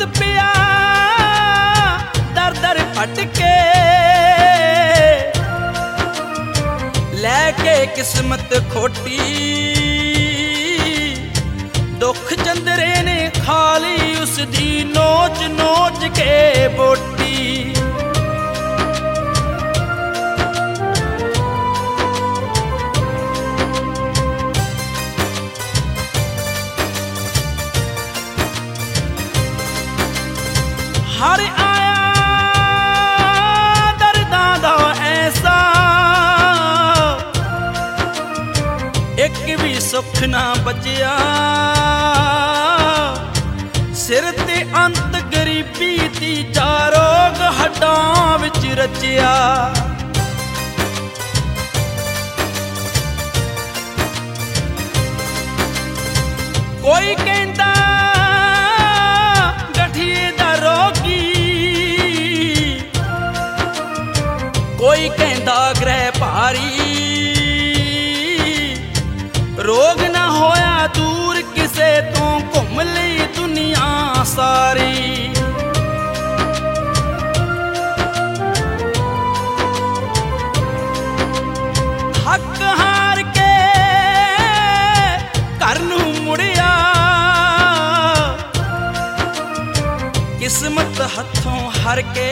ਵਕਤ ਪਿਆ ਦਰ ਦਰ ਭਟਕੇ ਲੈ ਕੇ ਕਿਸਮਤ ਖੋਟੀ ਦੁੱਖ ਚੰਦਰੇ ਨੇ ਖਾ ਲਈ ਉਸ ਦੀ ਨੋਚ ਨੋਚ ਕੇ ਬੋਟੀ। ਹਰ ਆਇਆ ਦਰਦਾਂ ਦਾ ਐਸਾ ਇੱਕ ਵੀ ਸੁੱਖ ਨਾ ਬਚਿਆ ਸਿਰ ਤੇ ਅੰਤ ਗਰੀਬੀ ਦੀ ਜਾ ਰੋਗ ਹੱਡਾਂ ਵਿੱਚ ਰਚਿਆ। ਕੋਈ ਕਹਿੰਦਾ ਗਠੀਏ ਦਾ ਰੋਗੀ ਕੋਈ ਕਹਿੰਦਾ ਗ੍ਰਹਿ ਭਾਰੀ ਰੋਗ ਨਾ ਹੋਇਆ ਦੂਰ ਕਿਸੇ ਤੋਂ ਘੁੰਮ ਲਈ ਦੁਨੀਆ ਸਾਰੀ। ਹੱਕ ਹਾਰ ਕੇ ਘਰ ਨੂੰ ਮੁੜਿਆ ਕਿਸਮਤ ਹੱਥੋਂ ਹਰ ਕੇ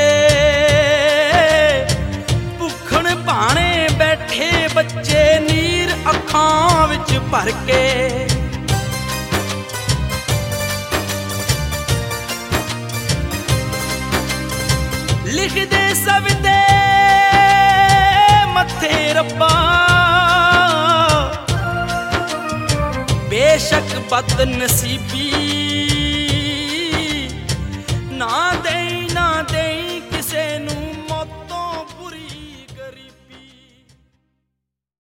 ਭੁੱਖਣ ਭਾਣੇ ਬੈਠੇ ਬੱਚੇ ਨੀਰ ਅੱਖਾਂ ਵਿੱਚ ਭਰ ਕੇ। ਲਿਖਦੇ ਸਭ ਦੇ ਮੱਥੇ ਰੱਬਾ ਬੇਸ਼ੱਕ ਬਦ ਨਸੀਬੀ ਨਾ ਦੇ